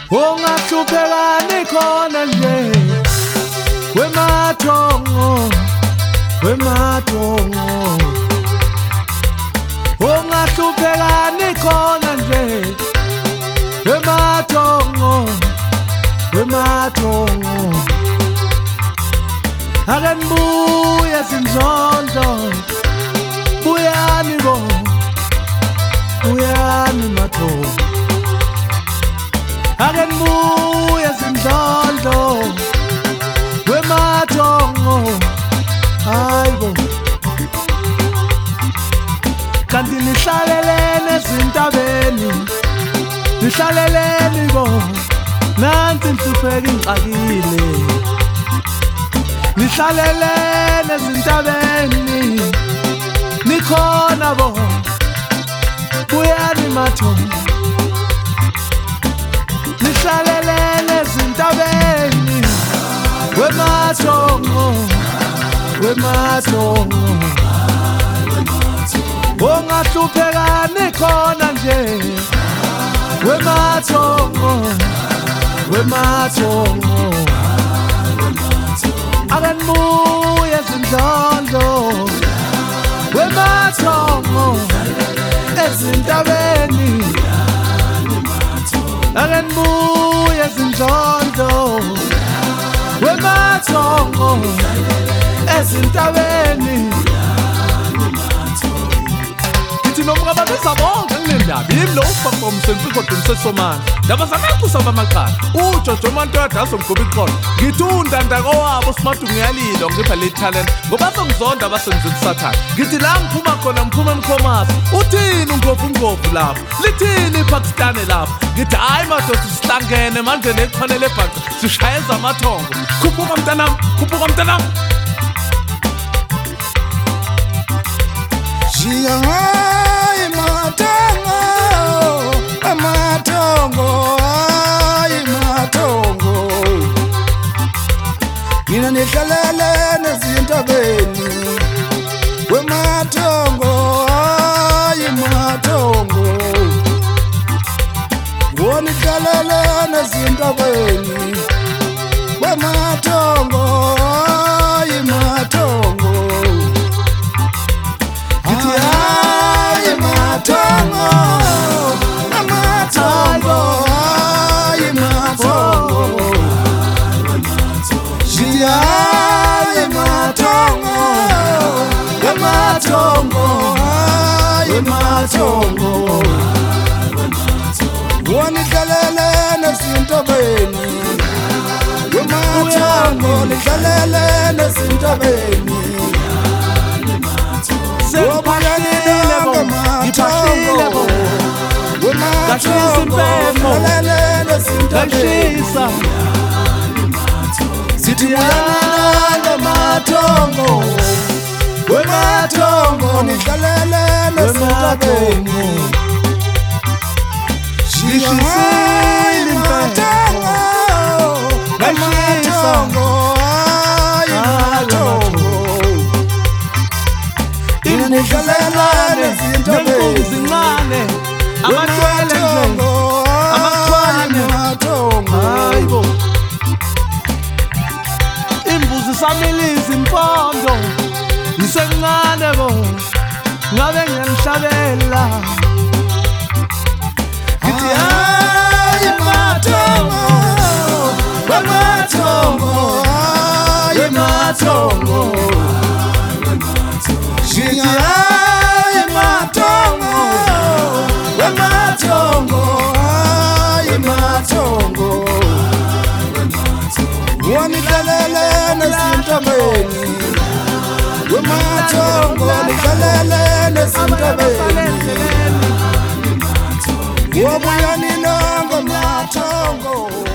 Ungahluphekani khona nje wemathongo ungahluphekani khona nje wemathongo ake nibuye zinzondo buyani bo buyani mathongo ake nibuye zinzondo wemathongo hayibo kanti nihlalelene ezintabeni nihlalelene bo nansi nhlupheka ingxakile nihlalelene ezintabeni nikhona bo buyani mathongo nihlalelene ezintabeni wemathongo ungahluphekani khona nje wemathongo ake nibuye zinzondo wemathongo ezintabeni ake nibuye zinzondo wemathongo ezintabeni nomngababisa bonke kunendaba yimlo ufakwa umsensikodwa umsesomana ndaba zakakusa bamakhala uJojo Mantoda asomguba iqolo ngithi undandako wabo smart ngiyalilo ngipha le talent ngoba songizonda abasenze kusathana ngithi la ngiphuma khona ngiphuma eMkhomasi uthini ungophu lapho lithini iPakistan lapho ngithi hayi madoda sihlangene manje nekhonele ebhaqa sishayeza amathongo khuphuka mntanami Mina nihlalelene ezintabeni wemathongo nihlalelene ezintabeni wemathongo ngithi hayi mathongo mathongo nihlalelene ezintabeni wemathongo nihlalelene ezintabeni sekuphashile bo ngiphashile bo ngashisa impembo ngashisa sithi buyani mathongo wemathongo nihlalelene ezintabeni ngishisile impembo ngashisa nihlalelene ezintabeni zincane amathwele nje amathwale hayibo imbuzi samiliza impondo ngisencane bo ngabe ngiyanhlabela ngithi hayi mathongo nihlalelene ezintabeni wemathongo nihlalelene ezintabeni wobuyani nongo mathongo